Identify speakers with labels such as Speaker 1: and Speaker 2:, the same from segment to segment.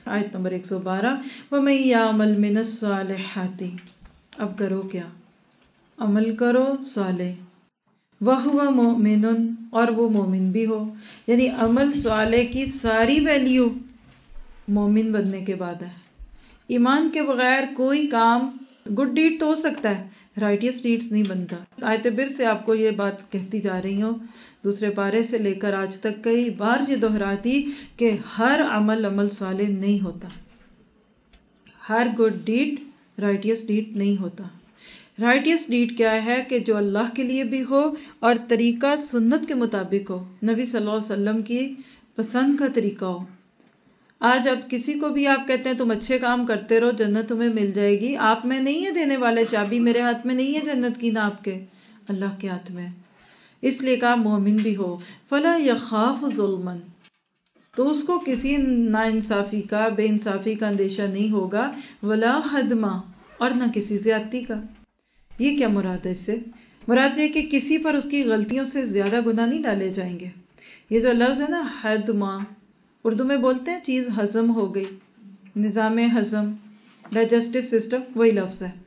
Speaker 1: آیت نمبر 112 وَمَن يَعْمَلْ مِنَ الصَّالِحَاتِ. اب کرو کیا؟ عمل کرو صالح، وَهُوَ مُؤْمِنٌ، اور وہ مومن بھی ہو. یعنی عمل صالح کی ساری ویلیو مومن بننے کے بعد ہے. ایمان کے بغیر کوئی کام گڈ ڈیڈ تو ہو سکتا ہے، رائٹیس ڈیڈز نہیں بنتا. آیت بر سے آپ کو یہ بات کہتی جا رہی ہوں، دوسرے پارے سے لے کر آج تک کئی بار یہ دہراتی کہ ہر عمل صالح نہیں ہوتا، ہر گڈ ڈیڈ رائٹیس ڈیڈ نہیں ہوتا. رائٹیس ڈیڈ کیا ہے کہ جو اللہ کے لیے بھی ہو اور طریقہ سنت کے مطابق ہو، نبی صلی اللہ علیہ وسلم کی پسند کا طریقہ ہو. آج اب کسی کو بھی آپ کہتے ہیں تم اچھے کام کرتے رہو جنت تمہیں مل جائے گی، آپ میں نہیں ہے دینے والے، چابی میرے ہاتھ میں نہیں ہے جنت کی، نہ آپ کے، اللہ کے ہاتھ میں. اس لیے کہا مومن بھی ہو. فلا یخاف ظلما، تو اس کو کسی ناانصافی کا، بے انصافی کا اندیشہ نہیں ہوگا. ولا حدما، اور نہ کسی زیادتی کا. یہ کیا مراد ہے اس سے؟ مراد یہ کہ کسی پر اس کی غلطیوں سے زیادہ گناہ نہیں ڈالے جائیں گے. یہ جو لفظ ہے نا حدما، اردو میں بولتے ہیں چیز ہضم ہو گئی، نظام ہضم، ڈائجسٹو سسٹم، وہی لفظ ہے.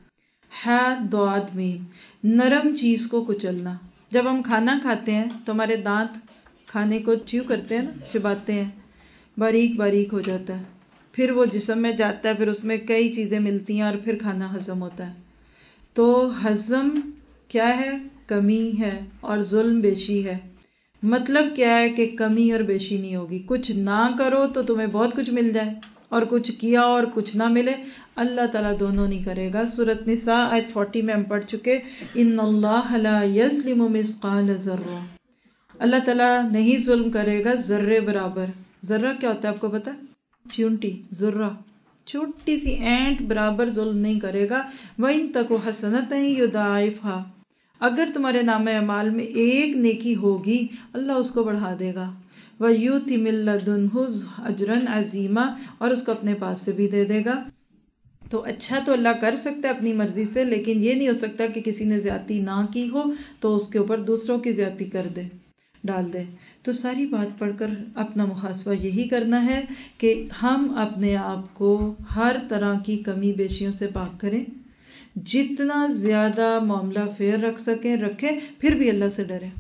Speaker 1: ضاد میم، نرم چیز کو کچلنا. جب ہم کھانا کھاتے ہیں تو ہمارے دانت کھانے کو چیو کرتے ہیں نا، چباتے ہیں، باریک باریک ہو جاتا ہے، پھر وہ جسم میں جاتا ہے، پھر اس میں کئی چیزیں ملتی ہیں اور پھر کھانا ہضم ہوتا ہے. تو ہضم کیا ہے؟ کمی ہے، اور ظلم بیشی ہے. مطلب کیا ہے کہ کمی اور بیشی نہیں ہوگی. کچھ نہ کرو تو تمہیں بہت کچھ مل جائے، اور کچھ کیا اور کچھ نہ ملے. اللہ تعالیٰ دونوں نہیں کرے گا. سورۃ نساء آیت 40 میں ہم پڑھ چکے، ان اللہ لا یظلم مثقال ذرہ، اللہ تعالیٰ نہیں ظلم کرے گا ذرے برابر. ذرہ کیا ہوتا ہے آپ کو پتا؟ چیونٹی، ذرہ چھوٹی سی اینٹ برابر ظلم نہیں کرے گا. وَإِن تَكُ حَسَنَةً يُضَاعِفْهَا، اگر تمہارے نام اعمال میں ایک نیکی ہوگی اللہ اس کو بڑھا دے گا. وَيُؤْتِ مِن لَّدُنْهُ أَجْرًا عَظِيمًا، اور اس کو اپنے پاس سے بھی دے دے گا. تو اچھا تو اللہ کر سکتا ہے اپنی مرضی سے، لیکن یہ نہیں ہو سکتا کہ کسی نے زیادتی نہ کی ہو تو اس کے اوپر دوسروں کی زیادتی کر دے، ڈال دے. تو ساری بات پڑھ کر اپنا محاسبہ یہی کرنا ہے کہ ہم اپنے آپ کو ہر طرح کی کمی بیشیوں سے پاک کریں، جتنا زیادہ معاملہ فیئر رکھ سکیں رکھیں، پھر بھی اللہ سے ڈریں.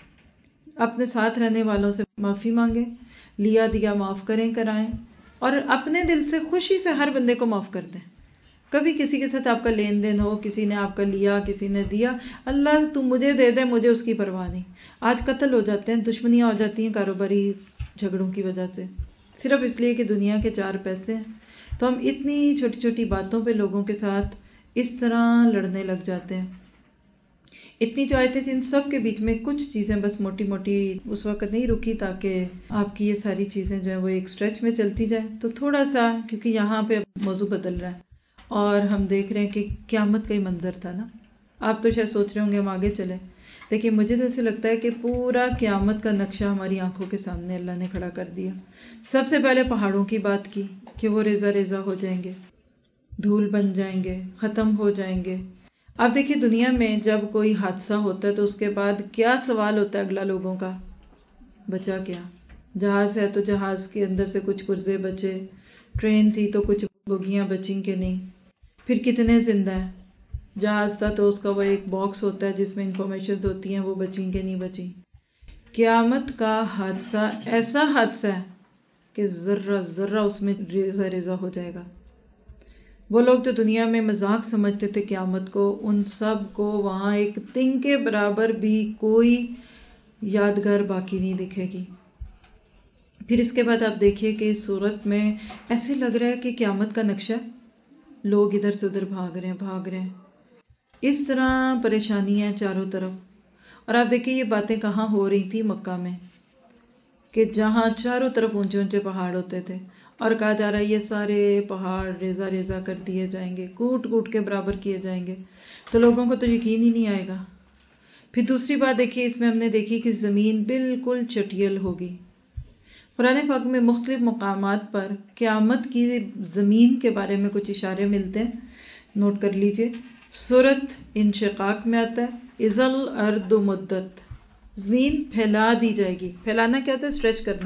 Speaker 1: اپنے ساتھ رہنے والوں سے معافی مانگیں، لیا دیا معاف کریں، کرائیں، اور اپنے دل سے خوشی سے ہر بندے کو معاف کر دیں. کبھی کسی کے ساتھ آپ کا لین دین ہو، کسی نے آپ کا لیا، کسی نے دیا، اللہ تم مجھے دے دے، مجھے اس کی پرواہ نہیں. آج قتل ہو جاتے ہیں، دشمنیاں ہو جاتی ہیں کاروباری جھگڑوں کی وجہ سے، صرف اس لیے کہ دنیا کے چار پیسے ہیں. تو ہم اتنی چھوٹی چھوٹی باتوں پہ لوگوں کے ساتھ اس طرح لڑنے لگ جاتے ہیں. اتنی جو آیتیں تھیں ان سب کے بیچ میں کچھ چیزیں بس موٹی موٹی اس وقت نہیں رکی تاکہ آپ کی یہ ساری چیزیں جو ہیں وہ ایک سٹریچ میں چلتی جائیں. تو تھوڑا سا، کیونکہ یہاں پہ موضوع بدل رہا ہے اور ہم دیکھ رہے ہیں کہ قیامت کا ہی منظر تھا نا. آپ تو شاید سوچ رہے ہوں گے ہم آگے چلیں، لیکن مجھے تو ایسے لگتا ہے کہ پورا قیامت کا نقشہ ہماری آنکھوں کے سامنے اللہ نے کھڑا کر دیا. سب سے پہلے پہاڑوں کی بات کی کہ وہ ریزہ ریزہ ہو جائیں گے، دھول بن جائیں گے، ختم ہو جائیں گے. اب دیکھیے دنیا میں جب کوئی حادثہ ہوتا ہے تو اس کے بعد کیا سوال ہوتا ہے اگلا لوگوں کا؟ بچا کیا؟ جہاز ہے تو جہاز کے اندر سے کچھ پرزے بچے، ٹرین تھی تو کچھ بوگیاں بچیں کہ نہیں، پھر کتنے زندہ ہیں. جہاز تھا تو اس کا وہ ایک باکس ہوتا ہے جس میں انفارمیشنز ہوتی ہیں، وہ بچیں کہ نہیں بچیں. قیامت کا حادثہ ایسا حادثہ ہے کہ ذرہ ذرہ اس میں ریزہ ریزہ ہو جائے گا. وہ لوگ جو دنیا میں مذاق سمجھتے تھے قیامت کو، ان سب کو وہاں ایک تنگ کے برابر بھی کوئی یادگار باقی نہیں دکھے گی. پھر اس کے بعد آپ دیکھیے کہ اس صورت میں ایسے لگ رہا ہے کہ قیامت کا نقشہ، لوگ ادھر سے ادھر بھاگ رہے ہیں، اس طرح پریشانیاں چاروں طرف. اور آپ دیکھیے یہ باتیں کہاں ہو رہی تھی؟ مکہ میں، کہ جہاں چاروں طرف اونچے اونچے پہاڑ ہوتے تھے اور کہا جا رہا ہے یہ سارے پہاڑ ریزہ ریزہ کر دیے جائیں گے، کوٹ کوٹ کے برابر کیے جائیں گے. تو لوگوں کو تو یقین ہی نہیں آئے گا. پھر دوسری بات دیکھیے اس میں ہم نے دیکھی کہ زمین بالکل چٹیل ہوگی. قرآن پاک میں مختلف مقامات پر قیامت کی زمین کے بارے میں کچھ اشارے ملتے ہیں، نوٹ کر لیجئے. سورۃ انشقاق میں آتا ہے اذا الارض مدت، زمین پھیلا دی جائے گی. پھیلانا کیا ہوتا ہے؟ اسٹریچ کرنا.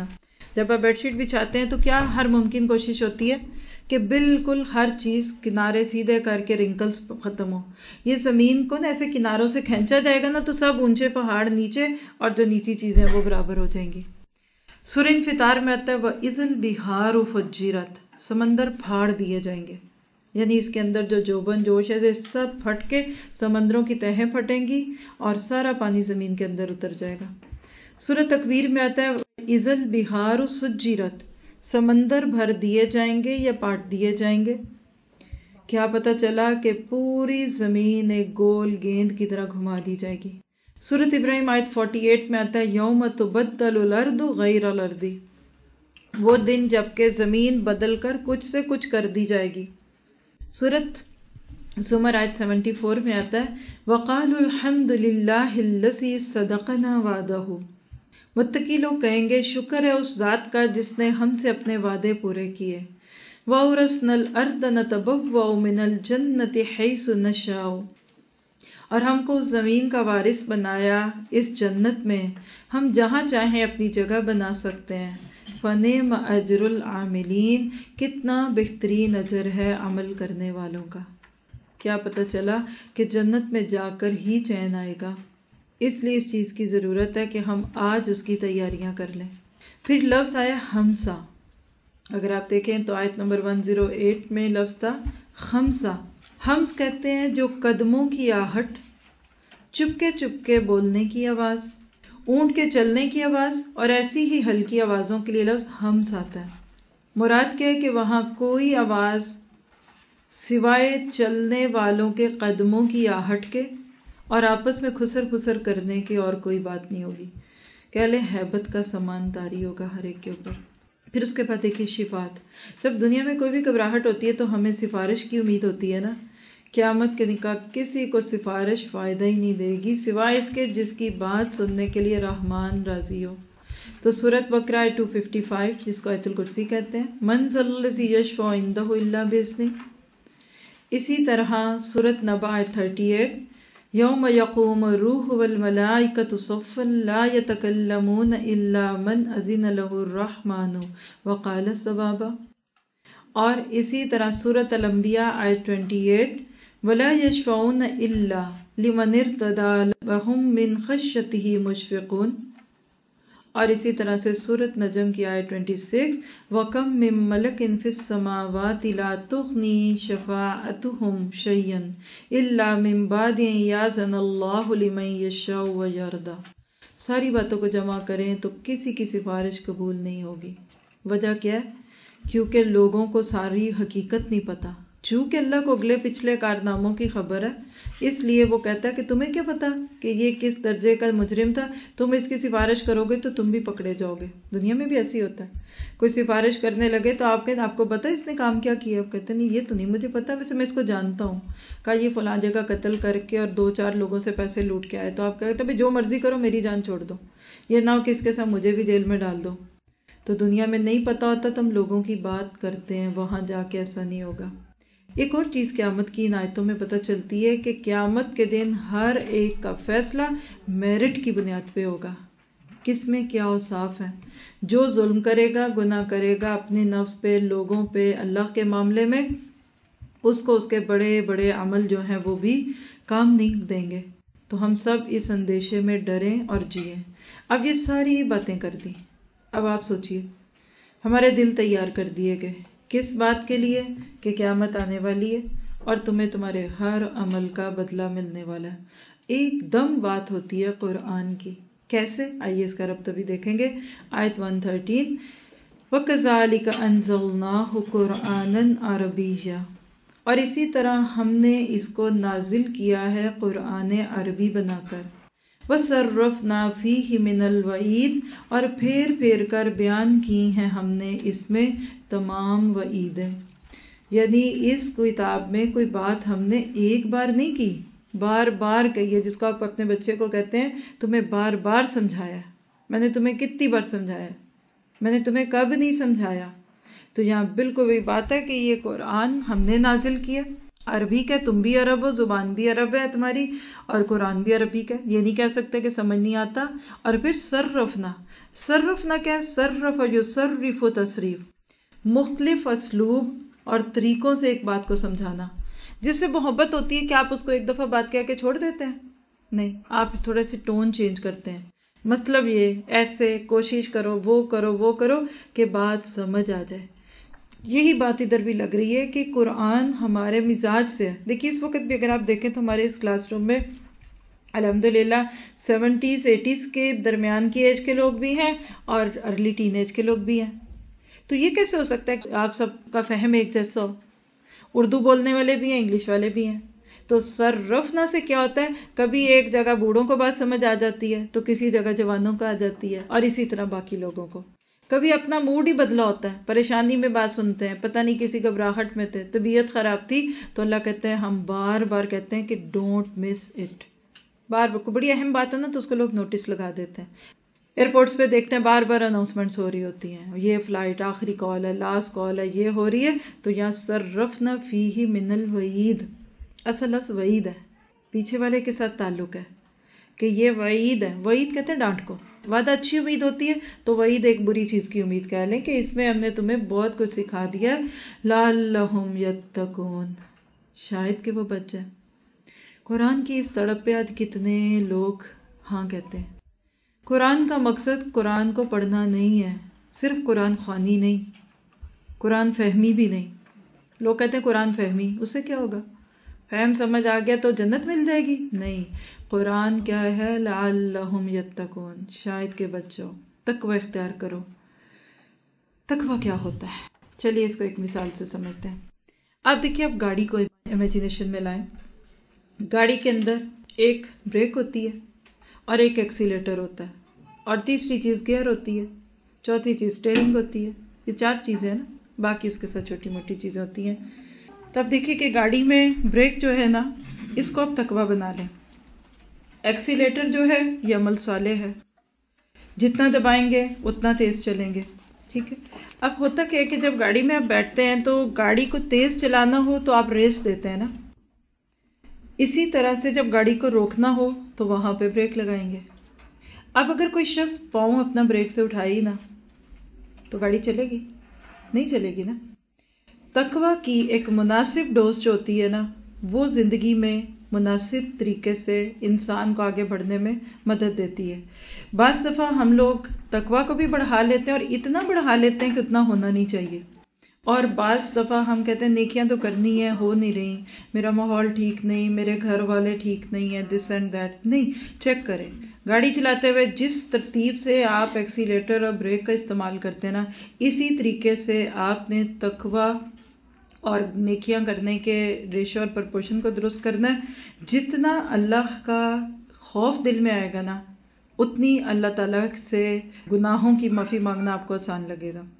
Speaker 1: جب آپ بیڈ شیٹ بچھاتے ہیں تو کیا ہر ممکن کوشش ہوتی ہے کہ بالکل ہر چیز کنارے سیدھے کر کے رنکلز ختم ہو. یہ زمین کو نا ایسے کناروں سے کھینچا جائے گا نا تو سب اونچے پہاڑ نیچے اور جو نیچی چیزیں وہ برابر ہو جائیں گی. سورہ انفطار میں آتا ہے وَإِذَا الْبِحَارُ فُجِّرَتْ، سمندر پھاڑ دیے جائیں گے. یعنی اس کے اندر جو جوبن جوش ہے سب پھٹ کے سمندروں کی تہیں پھٹیں گی اور سارا پانی زمین کے اندر اتر جائے گا. سورہ تکویر میں آتا ہے وَإِذَا الْبِحَارُ سُجِّرَتْ، سمندر بھر دیے جائیں گے یا پاٹ دیے جائیں گے. کیا پتہ چلا کہ پوری زمین ایک گول گیند کی طرح گھما دی جائے گی. سورۃ ابراہیم آیت 48 میں آتا ہے یوم تبدل الارض غیر الارض، وہ دن جب کہ زمین بدل کر کچھ سے کچھ کر دی جائے گی. سورۃ زمر آیت 74 میں آتا ہے وقالوا الحمد للہ الذی صدقنا وعدہ، متقی لوگ کہیں گے شکر ہے اس ذات کا جس نے ہم سے اپنے وعدے پورے کیے. وَأَوْرَثْنَا الْأَرْضَ نَتَبَوَّأُ مِنَ الْجَنَّةِ حَيْثُ نَشَاءُ، اور ہم کو زمین کا وارث بنایا اس جنت میں، ہم جہاں چاہیں اپنی جگہ بنا سکتے ہیں. فَنِعْمَ أَجْرُ الْعَامِلِينَ، کتنا بہترین اجر ہے عمل کرنے والوں کا. کیا پتہ چلا کہ جنت میں جا کر ہی چین آئے گا، اس لیے اس چیز کی ضرورت ہے کہ ہم آج اس کی تیاریاں کر لیں. پھر لفظ آیا ہمسا. اگر آپ دیکھیں تو آیت نمبر 108 میں لفظ تھا خمسہ. ہمس کہتے ہیں جو قدموں کی آہٹ، چپکے بولنے کی آواز، اونٹ کے چلنے کی آواز اور ایسی ہی ہلکی آوازوں کے لیے لفظ ہمس آتا ہے. مراد کیا ہے کہ وہاں کوئی آواز سوائے چلنے والوں کے قدموں کی آہٹ کے اور آپس میں خسر پھسر کرنے کے اور کوئی بات نہیں ہوگی. کہہ لیں ہیبت کا سامان طاری ہوگا ہر ایک کے اوپر. پھر اس کے بعد دیکھیے شفاعت. جب دنیا میں کوئی بھی گھبراہٹ ہوتی ہے تو ہمیں سفارش کی امید ہوتی ہے نا. قیامت کے دن کسی کو سفارش فائدہ ہی نہیں دے گی سوائے اس کے جس کی بات سننے کے لیے رحمان راضی ہو. تو سورۃ بقرہ 255 جس کو آیت الکرسی کہتے ہیں من ذا الذی یشفع عندہ الا باذنہ. اسی طرح سورۃ نبأ آیت 38 یوم یقوم الروح والملائکۃ صفا لا یتکلمون الا من اذن له الرحمن وقال صوابا. اور اسی طرح سورۃ الانبیاء آیت 28 ولا یشفعون الا لمن ارتضى وهم من خشیتہ مشفقون. اور اسی طرح سے سورۃ نجم کی آیت 26 وَكَم مِّن مَلَكٍ فِي السَّمَاوَاتِ لَا تُغْنِي شَفَاعَتُهُمْ شَيْئًا إِلَّا مِن بَعْدِ أَن يَأْذَنَ اللَّهُ لِمَن يَشَاءُ وَيَرْضَىٰ. ساری باتوں کو جمع کریں تو کسی کی سفارش قبول نہیں ہوگی. وجہ کیا ہے؟ کیونکہ لوگوں کو ساری حقیقت نہیں پتا. چونکہ اللہ کو اگلے پچھلے کارناموں کی خبر ہے اس لیے وہ کہتا ہے کہ تمہیں کیا پتا کہ یہ کس درجے کا مجرم تھا، تم اس کی سفارش کرو گے تو تم بھی پکڑے جاؤ گے. دنیا میں بھی ایسی ہوتا ہے، کوئی سفارش کرنے لگے تو آپ کہتے ہیں آپ کو پتا اس نے کام کیا کیا، آپ کہتے ہیں نہیں یہ تو نہیں مجھے پتا، ویسے میں اس کو جانتا ہوں، کہا یہ فلاں جگہ قتل کر کے اور 2-4 لوگوں سے پیسے لوٹ کے آئے. تو آپ کہتے ہیں جو مرضی کرو میری جان چھوڑ دو، یہ نہ ہو کہ اس کے ساتھ مجھے بھی جیل میں ڈال دو. تو دنیا میں نہیں پتا ہوتا تو ہم لوگوں کی بات کرتے ہیں، وہاں جا کے ایسا نہیں ہوگا. ایک اور چیز قیامت کی ان آیتوں میں پتہ چلتی ہے کہ قیامت کے دن ہر ایک کا فیصلہ میرٹ کی بنیاد پہ ہوگا. کس میں کیا اوصاف ہیں. جو ظلم کرے گا، گناہ کرے گا اپنے نفس پہ، لوگوں پہ، اللہ کے معاملے میں، اس کو اس کے بڑے بڑے عمل جو ہیں وہ بھی کام نہیں دیں گے. تو ہم سب اس اندیشے میں ڈریں اور جئیں. اب یہ ساری باتیں کر دی. اب آپ سوچئے ہمارے دل تیار کر دیے گئے کس بات کے لیے کہ قیامت آنے والی ہے اور تمہیں تمہارے ہر عمل کا بدلہ ملنے والا ہے. ایک دم بات ہوتی ہے قرآن کی. کیسے؟ آئیے اس کا ربط بھی دیکھیں گے. آیت 113 وَكَذَلِكَ أَنزَلْنَاهُ قُرْآنًا عَرَبِيًّا، اور اسی طرح ہم نے اس کو نازل کیا ہے قرآن عربی بنا کر. وَصَرَّفْنَا فِيهِ مِنَ الْوَعِيدِ، اور پھیر کر بیان کی ہیں ہم نے اس میں تمام وعیدیں. یعنی اس کتاب میں کوئی بات ہم نے ایک بار نہیں کی، بار بار کہی ہے. جس کو آپ اپنے بچے کو کہتے ہیں تمہیں بار بار سمجھایا، میں نے تمہیں کتنی بار سمجھایا، میں نے تمہیں کب نہیں سمجھایا. تو یہاں بالکل وہی بات ہے کہ یہ قرآن ہم نے نازل کیا. عربی کا ہے، تم بھی عرب ہو، زبان بھی عرب ہے تمہاری، اور قرآن بھی عربی کا ہے، یہ نہیں کہہ سکتے کہ سمجھ نہیں آتا۔ اور پھر صرفنا، صرفنا کیا ہے؟ صرف یصرف تصریف، مختلف اسلوب اور طریقوں سے ایک بات کو سمجھانا۔ جس سے محبت ہوتی ہے کہ آپ اس کو ایک دفعہ بات کہہ کے چھوڑ دیتے ہیں، نہیں، آپ تھوڑے سے ٹون چینج کرتے ہیں، مطلب یہ ایسے کوشش کرو، وہ کرو، وہ کرو کہ بات سمجھ آ جائے۔ یہی بات ادھر بھی لگ رہی ہے کہ قرآن ہمارے مزاج سے ہے۔ دیکھیے اس وقت بھی اگر آپ دیکھیں تو ہمارے اس کلاس روم میں الحمدللہ 70s 80s کے درمیان کی ایج کے لوگ بھی ہیں اور ارلی ٹین ایج کے لوگ بھی ہیں۔ تو یہ کیسے ہو سکتا ہے کہ آپ سب کا فہم ایک جیسا ہو؟ اردو بولنے والے بھی ہیں، انگلش والے بھی ہیں۔ تو صرفنا سے کیا ہوتا ہے؟ کبھی ایک جگہ بوڑھوں کو بات سمجھ آ جاتی ہے تو کسی جگہ جوانوں کو آ جاتی ہے، اور اسی طرح باقی لوگوں کو۔ کبھی اپنا موڈ ہی بدلا ہوتا ہے، پریشانی میں بات سنتے ہیں، پتہ نہیں کسی گھبراہٹ میں تھے، طبیعت خراب تھی، تو اللہ کہتے ہیں، ہم بار بار کہتے ہیں کہ ڈونٹ مس اٹ۔ بار بار کوئی بڑی اہم بات ہو نا تو اس کو لوگ نوٹس لگا دیتے ہیں۔ ایئرپورٹس پہ دیکھتے ہیں بار بار اناؤنسمنٹس ہو رہی ہوتی ہیں، یہ فلائٹ آخری کال ہے، لاسٹ کال ہے، یہ ہو رہی ہے، تو یہاں صرفنا فیہ من الوعید، اصل لفظ وعید ہے، پیچھے والے کے ساتھ تعلق ہے کہ یہ وعید ہے۔ وعید کہتے ہیں ڈانٹ کو، وعدہ اچھی امید ہوتی ہے تو وعید ایک بری چیز کی امید کہہ لیں کہ اس میں ہم نے تمہیں بہت کچھ سکھا دیا ہے، لعلہم یتقون، شاید کہ وہ بچ جائیں۔ قرآن کی اس تڑپ پہ آج کتنے لوگ ہاں کہتے ہیں۔ قرآن کا مقصد قرآن کو پڑھنا نہیں ہے، صرف قرآن خوانی نہیں، قرآن فہمی بھی نہیں۔ لوگ کہتے ہیں قرآن فہمی، اس سے کیا ہوگا؟ فہم سمجھ آ گیا تو جنت مل جائے گی؟ نہیں، قرآن کیا ہے؟ لعلہم یتقون، شاید کہ بچو، تقوی اختیار کرو۔ تقوی کیا ہوتا ہے؟ چلیے اس کو ایک مثال سے سمجھتے ہیں۔ آپ دیکھیے، آپ گاڑی کو امیجینیشن میں لائیں۔ گاڑی کے اندر ایک بریک ہوتی ہے اور ایک ایکسیلیٹر ہوتا ہے، اور تیسری چیز گیئر ہوتی ہے، چوتھی چیز اسٹیئرنگ ہوتی ہے۔ یہ 4 چیزیں ہیں نا، باقی اس کے ساتھ چھوٹی موٹی چیزیں ہوتی ہیں۔ تب دیکھیے کہ گاڑی میں بریک جو ہے نا، اس کو آپ تقوی بنا لیں۔ ایکسیلیٹر جو ہے یہ عمل صالح ہے، جتنا دبائیں گے اتنا تیز چلیں گے، ٹھیک ہے۔ اب ہوتا کیا ہے کہ جب گاڑی میں آپ بیٹھتے ہیں تو گاڑی کو تیز چلانا ہو تو آپ ریس دیتے ہیں نا، اسی طرح سے جب گاڑی کو روکنا ہو تو وہاں پہ بریک لگائیں گے۔ اب اگر کوئی شخص پاؤں اپنا بریک سے اٹھائے ہی نہ تو گاڑی چلے گی؟ نہیں چلے گی نا۔ تقوی کی ایک مناسب ڈوز جو ہوتی ہے نا، وہ زندگی میں مناسب طریقے سے انسان کو آگے بڑھنے میں مدد دیتی ہے۔ بعض دفعہ ہم لوگ تقوی کو بھی بڑھا لیتے ہیں اور اتنا بڑھا لیتے ہیں کہ اتنا ہونا نہیں چاہیے، اور بعض دفعہ ہم کہتے ہیں نیکیاں تو کرنی ہے، ہو نہیں رہی، میرا ماحول ٹھیک نہیں، میرے گھر والے ٹھیک نہیں ہیں، دس اینڈ دیٹ۔ نہیں، چیک کریں گاڑی چلاتے ہوئے جس ترتیب سے آپ ایکسیلیٹر اور بریک کا استعمال کرتے ہیں نا، اسی طریقے سے آپ نے تقوی اور نیکیاں کرنے کے ریشو اور پرپورشن کو درست کرنا ہے۔ جتنا اللہ کا خوف دل میں آئے گا نا، اتنی اللہ تعالیٰ سے گناہوں کی معافی مانگنا آپ کو آسان لگے گا۔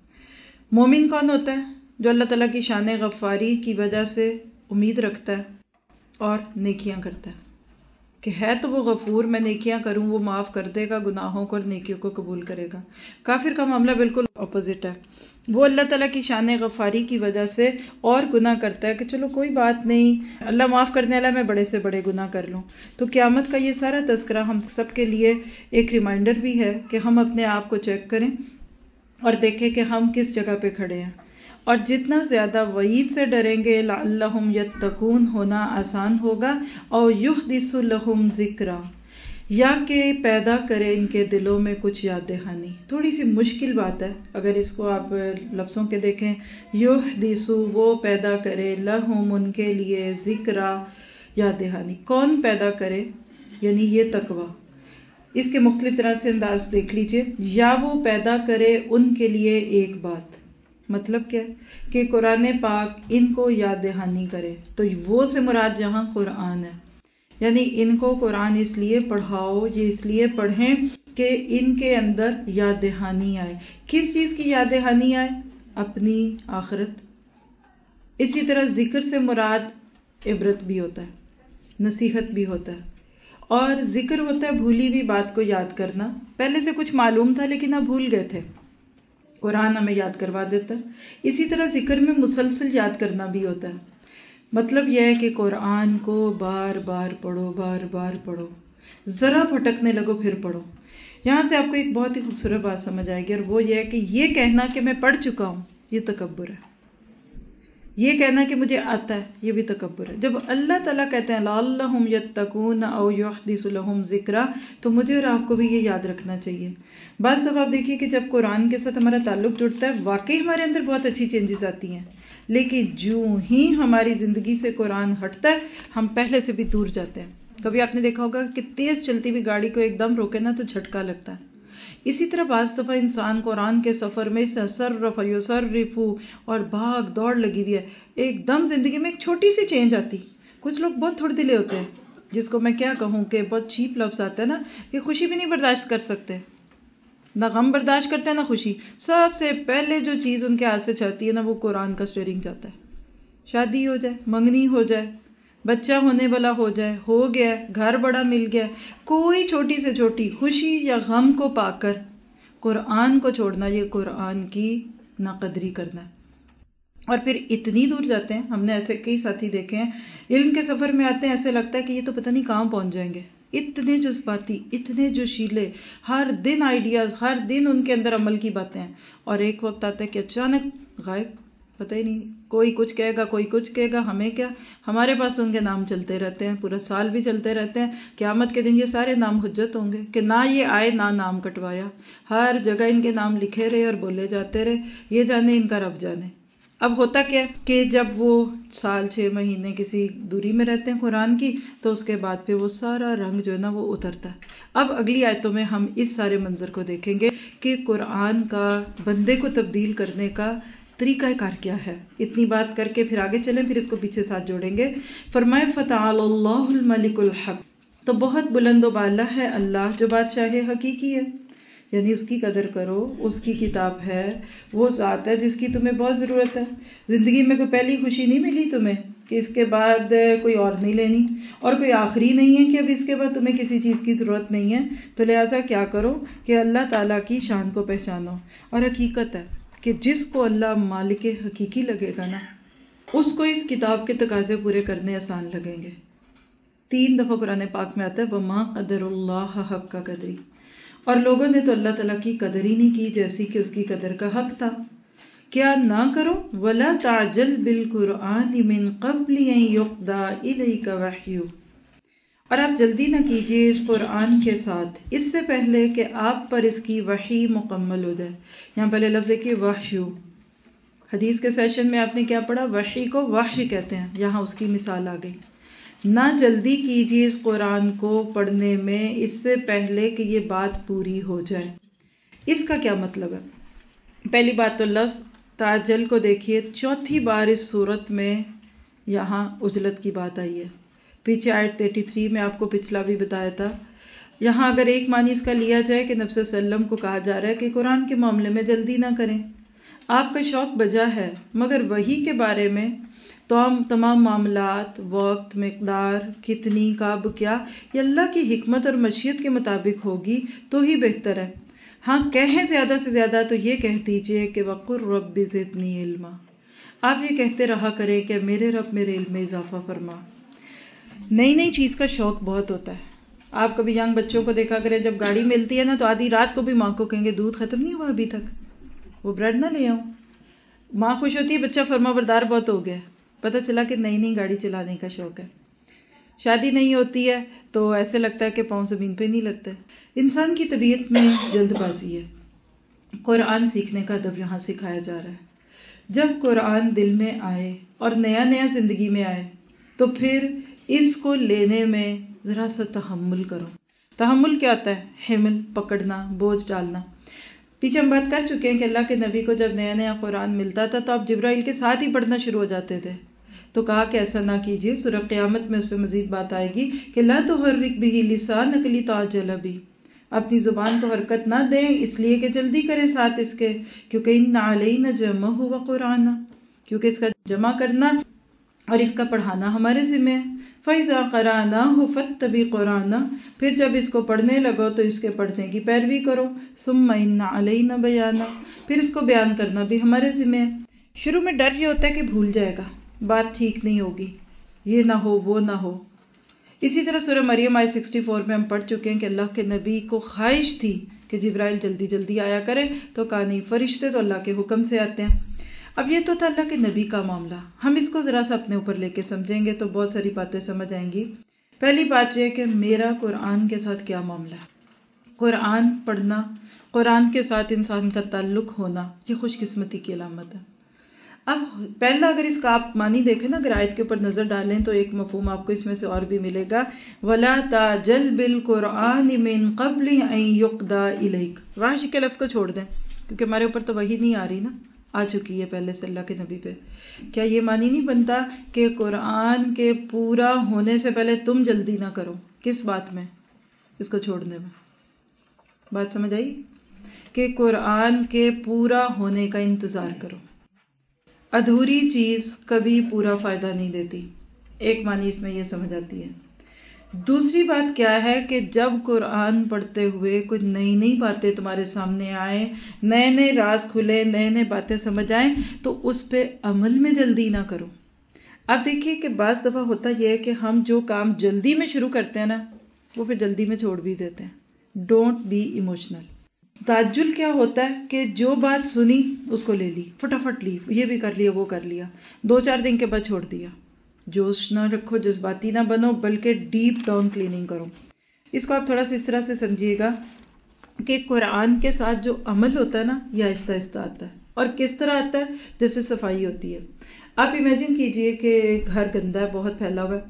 Speaker 1: مومن کون ہوتا ہے؟ جو اللہ تعالیٰ کی شان غفاری کی وجہ سے امید رکھتا ہے اور نیکیاں کرتا ہے کہ ہے تو وہ غفور، میں نیکیاں کروں وہ معاف کر دے گا گناہوں کو اور نیکیوں کو قبول کرے گا۔ کافر کا معاملہ بالکل اپوزٹ ہے، وہ اللہ تعالیٰ کی شان غفاری کی وجہ سے اور گناہ کرتا ہے کہ چلو کوئی بات نہیں، اللہ معاف کرنے والا، میں بڑے سے بڑے گناہ کر لوں۔ تو قیامت کا یہ سارا تذکرہ ہم سب کے لیے ایک ریمائنڈر بھی ہے کہ ہم اپنے آپ کو چیک کریں اور دیکھیں کہ ہم کس جگہ پہ کھڑے ہیں، اور جتنا زیادہ وعید سے ڈریں گے لعلہم یتقون ہونا آسان ہوگا، اور یحدث لہم ذکرا، یا کہ پیدا کرے ان کے دلوں میں کچھ یاد دہانی۔ تھوڑی سی مشکل بات ہے، اگر اس کو آپ لفظوں کے دیکھیں، یحدث وہ پیدا کرے، لہم ان کے لیے، ذکرا یاد دہانی۔ کون پیدا کرے؟ یعنی یہ تقوی۔ اس کے مختلف طرح سے انداز دیکھ لیجئے۔ یا وہ پیدا کرے ان کے لیے ایک بات، مطلب کیا ہے کہ قرآن پاک ان کو یاد دہانی کرے، تو وہ سے مراد یہاں قرآن ہے، یعنی ان کو قرآن اس لیے پڑھاؤ، یہ اس لیے پڑھیں کہ ان کے اندر یاد دہانی آئے۔ کس چیز کی یاد دہانی آئے؟ اپنی آخرت۔ اسی طرح ذکر سے مراد عبرت بھی ہوتا ہے، نصیحت بھی ہوتا ہے، اور ذکر ہوتا ہے بھولی ہوئی بات کو یاد کرنا۔ پہلے سے کچھ معلوم تھا لیکن اب بھول گئے تھے، قرآن ہمیں یاد کروا دیتا ہے۔ اسی طرح ذکر میں مسلسل یاد کرنا بھی ہوتا ہے۔ مطلب یہ ہے کہ قرآن کو بار بار پڑھو، بار بار پڑھو، ذرا بھٹکنے لگو پھر پڑھو۔ یہاں سے آپ کو ایک بہت ہی خوبصورت بات سمجھ آئے گی، اور وہ یہ ہے کہ یہ کہنا کہ میں پڑھ چکا ہوں یہ تکبر ہے، یہ کہنا کہ مجھے آتا ہے یہ بھی تکبر ہے۔ جب اللہ تعالیٰ کہتے ہیں لعلہم یتقون او یحدث لہم ذکرا، تو مجھے اور آپ کو بھی یہ یاد رکھنا چاہیے۔ بعض دفعہ آپ دیکھیے کہ جب قرآن کے ساتھ ہمارا تعلق جڑتا ہے واقعی ہمارے اندر بہت اچھی چینجز آتی ہیں، لیکن جو ہی ہماری زندگی سے قرآن ہٹتا ہے ہم پہلے سے بھی دور جاتے ہیں۔ کبھی آپ نے دیکھا ہوگا کہ تیز چلتی ہوئی گاڑی کو ایک دم روکے نا تو جھٹکا لگتا ہے۔ اسی طرح بعض دفعہ انسان قرآن کے سفر میں صرف یصرف اور بھاگ دوڑ لگی ہوئی ہے، ایک دم زندگی میں ایک چھوٹی سی چینج آتی۔ کچھ لوگ بہت تھوڑے دلے ہوتے ہیں، جس کو میں کیا کہوں کہ بہت چیپ لفظ آتا ہے نا، کہ خوشی بھی نہیں برداشت کر سکتے، نہ غم برداشت کرتے ہیں نہ خوشی۔ سب سے پہلے جو چیز ان کے ہاتھ سے چاہتی ہے نا وہ قرآن کا اسٹیئرنگ چاہتا ہے۔ شادی ہو جائے، منگنی ہو جائے، بچہ ہونے والا ہو جائے، ہو گیا، گھر بڑا مل گیا، کوئی چھوٹی سے چھوٹی خوشی یا غم کو پا کر قرآن کو چھوڑنا، یہ قرآن کی ناقدری کرنا ہے۔ اور پھر اتنی دور جاتے ہیں، ہم نے ایسے کئی ساتھی دیکھے ہیں، علم کے سفر میں آتے ہیں ایسے لگتا ہے کہ یہ تو پتہ نہیں کہاں پہنچ جائیں گے، اتنے جذباتی، اتنے جوشیلے، ہر دن آئیڈیاز، ہر دن ان کے اندر عمل کی باتیں ہیں، اور ایک وقت آتا ہے کہ اچانک غائب، پتہ ہی نہیں، کوئی کچھ کہے گا، کوئی کچھ کہے گا، ہمیں کیا، ہمارے پاس ان کے نام چلتے رہتے ہیں، پورا سال بھی چلتے رہتے ہیں، قیامت کے دن یہ سارے نام حجت ہوں گے کہ نہ یہ آئے نہ نام کٹوایا، ہر جگہ ان کے نام لکھے رہے اور بولے جاتے رہے، یہ جانے ان کا رب جانے۔ اب ہوتا کیا کہ جب وہ سال 6 مہینے کسی دوری میں رہتے ہیں قرآن کی، تو اس کے بعد پھر وہ سارا رنگ جو ہے نا وہ اترتا ہے۔ اب اگلی آیتوں میں ہم اس سارے منظر کو دیکھیں گے کہ قرآن کا بندے کو تبدیل کرنے کا طریقہ کار کیا ہے۔ اتنی بات کر کے پھر آگے چلیں، پھر اس کو پیچھے ساتھ جوڑیں گے۔ فرمائے فتعال اللہ الملک الحق، تو بہت بلند و بالا ہے اللہ جو بادشاہ حقیقی ہے، یعنی اس کی قدر کرو، اس کی کتاب ہے، وہ ذات ہے جس کی تمہیں بہت ضرورت ہے۔ زندگی میں کوئی پہلی خوشی نہیں ملی تمہیں کہ اس کے بعد کوئی اور نہیں لینی، اور کوئی آخری نہیں ہے کہ اب اس کے بعد تمہیں کسی چیز کی ضرورت نہیں ہے، تو لہٰذا کیا کرو کہ اللہ تعالیٰ کی شان کو پہچانو۔ اور حقیقت ہے کہ جس کو اللہ مالک حقیقی لگے گا نا، اس کو اس کتاب کے تقاضے پورے کرنے آسان لگیں گے۔ 3 دفعہ قرآن پاک میں آتا ہے وَمَا قَدَرُ اللَّهَ حَقَّ قَدْرِهِ، اور لوگوں نے تو اللہ تعالیٰ کی قدر ہی نہیں کی جیسی کہ اس کی قدر کا حق تھا۔ کیا نہ کرو وَلَا تَعْجَلْ بِالْقُرْآنِ مِنْ قَبْلِ أَنْ يُقْضَى إِلَيْكَ وَحْيُهُ، اور آپ جلدی نہ کیجیے اس قرآن کے ساتھ اس سے پہلے کہ آپ پر اس کی وحی مکمل ہو جائے۔ یہاں پہلے لفظ ہے کہ وحی، حدیث کے سیشن میں آپ نے کیا پڑھا، وحی کو وحش کہتے ہیں، یہاں اس کی مثال آ گئی۔ نہ جلدی کیجیے اس قرآن کو پڑھنے میں اس سے پہلے کہ یہ بات پوری ہو جائے۔ اس کا کیا مطلب ہے؟ پہلی بات تو لفظ تعجل کو دیکھیے، 4تھی بار اس صورت میں یہاں عجلت کی بات آئی ہے۔ پیچھے آیت 33 میں آپ کو پچھلا بھی بتایا تھا۔ یہاں اگر ایک معنی اس کا لیا جائے کہ نبی صلی اللہ علیہ وسلم کو کہا جا رہا ہے کہ قرآن کے معاملے میں جلدی نہ کریں، آپ کا شوق بجا ہے، مگر وحی کے بارے میں تو تمام معاملات، وقت، مقدار، کتنی، کب، کیا، یہ اللہ کی حکمت اور مشیت کے مطابق ہوگی تو ہی بہتر ہے۔ ہاں کہیں زیادہ سے زیادہ تو یہ کہہ دیجئے کہ وَقُلْ رَبِّ زِدْنِی عِلْمًا، آپ یہ کہتے رہا کریں کہ میرے رب میرے علم میں اضافہ فرما۔ نئی نئی چیز کا شوق بہت ہوتا ہے۔ آپ کبھی ینگ بچوں کو دیکھا کریں، جب گاڑی ملتی ہے نا تو آدھی رات کو بھی ماں کو کہیں گے دودھ ختم نہیں ہوا ابھی تک، وہ بریڈ نہ لے آؤں۔ ماں خوش ہوتی ہے بچہ فرما بردار بہت ہو گیا، پتہ چلا کہ نئی نئی گاڑی چلانے کا شوق ہے۔ شادی نہیں ہوتی ہے تو ایسے لگتا ہے کہ پاؤں زمین پہ نہیں لگتا ہے۔ انسان کی طبیعت میں جلد بازی ہے۔ قرآن سیکھنے کا ادب یہاں سکھایا جا رہا ہے۔ جب قرآن دل میں آئے اور نیا نیا زندگی میں آئے تو پھر اس کو لینے میں ذرا سا تحمل کرو۔ تحمل کیا ہوتا ہے؟ حمل، پکڑنا، بوجھ ڈالنا۔ پیچھے ہم بات کر چکے ہیں کہ اللہ کے نبی کو جب نیا نیا قرآن ملتا تھا تو آپ جبرائیل کے ساتھ ہی پڑھنا شروع ہو جاتے تھے، تو کہا کہ ایسا نہ کیجیے، سورہ قیامت میں اس پہ مزید بات آئے گی کہ لا تحرک بہ لسانک لتعجل بہ، اپنی زبان کو حرکت نہ دیں اس لیے کہ جلدی کریں ساتھ اس کے، کیونکہ ان علینا جمعہ وقرآنہ، کیونکہ اس کا جمع کرنا اور اس کا پڑھانا ہمارے ذمہ ہے۔ فَإِذَا قَرَأْنَاهُ فَاتَّبِعْ قُرْآنَهُ، پھر جب اس کو پڑھنے لگو تو اس کے پڑھنے کی پیروی کرو۔ ثُمَّ إِنَّ عَلَيْنَا بَيَانَهُ، پھر اس کو بیان کرنا بھی ہمارے ذمہ ہے۔ شروع میں ڈر یہ ہوتا ہے کہ بھول جائے گا، بات ٹھیک نہیں ہوگی، یہ نہ ہو وہ نہ ہو. اسی طرح سورہ مریم آیت 64 میں ہم پڑھ چکے ہیں کہ اللہ کے نبی کو خواہش تھی کہ جبرائیل جلدی جلدی آیا کرے، تو کہا نہیں، فرشتے تو اللہ کے حکم سے آتے ہیں. اب یہ تو تھا اللہ کے نبی کا معاملہ. ہم اس کو ذرا سا اپنے اوپر لے کے سمجھیں گے تو بہت ساری باتیں سمجھ آئیں گی. پہلی بات یہ کہ میرا قرآن کے ساتھ کیا معاملہ ہے. قرآن پڑھنا، قرآن کے ساتھ انسان کا تعلق ہونا، یہ خوش قسمتی کی علامت ہے. اب پہلا اگر اس کا آپ معنی دیکھیں نا، اگر آیت کے اوپر نظر ڈالیں تو ایک مفہوم آپ کو اس میں سے اور بھی ملے گا. وَلَا تَعْجَلْ بِالْقُرْآنِ مِنْ قَبْلِ أَنْ يُقْضَى إِلَيْكَ. وحی کے لفظ کو چھوڑ دیں کیونکہ ہمارے اوپر تو وحی نہیں آ رہی نا، آ چکی ہے پہلے سے اللہ کے نبی پہ. کیا یہ معنی نہیں بنتا کہ قرآن کے پورا ہونے سے پہلے تم جلدی نہ کرو؟ کس بات میں؟ اس کو چھوڑنے میں. بات سمجھ آئی کہ قرآن کے پورا ہونے کا انتظار کرو. ادھوری چیز کبھی پورا فائدہ نہیں دیتی. ایک معنی اس میں یہ سمجھ آتی ہے. دوسری بات کیا ہے کہ جب قرآن پڑھتے ہوئے کچھ نئی نئی باتیں تمہارے سامنے آئیں، نئے نئے راز کھلے، نئے نئے باتیں سمجھ آئیں، تو اس پہ عمل میں جلدی نہ کرو. اب دیکھیے کہ بعض دفعہ ہوتا یہ ہے کہ ہم جو کام جلدی میں شروع کرتے ہیں نا، وہ پھر جلدی میں چھوڑ بھی دیتے ہیں. Don't be emotional. تعجل کیا ہوتا ہے کہ جو بات سنی اس کو لے لی، فٹافٹ لی، یہ بھی کر لیا وہ کر لیا، 2-4 دن کے بعد چھوڑ دیا. جوش نہ رکھو، جذباتی نہ بنو، بلکہ ڈیپ ڈاؤن کلیننگ کرو. اس کو آپ تھوڑا سا اس طرح سے سمجھیے گا کہ قرآن کے ساتھ جو عمل ہوتا ہے نا، یہ آہستہ آہستہ آتا ہے. اور کس طرح آتا ہے؟ جیسے صفائی ہوتی ہے. آپ امیجن کیجئے کہ گھر گندا ہے، بہت پھیلا ہوا ہے،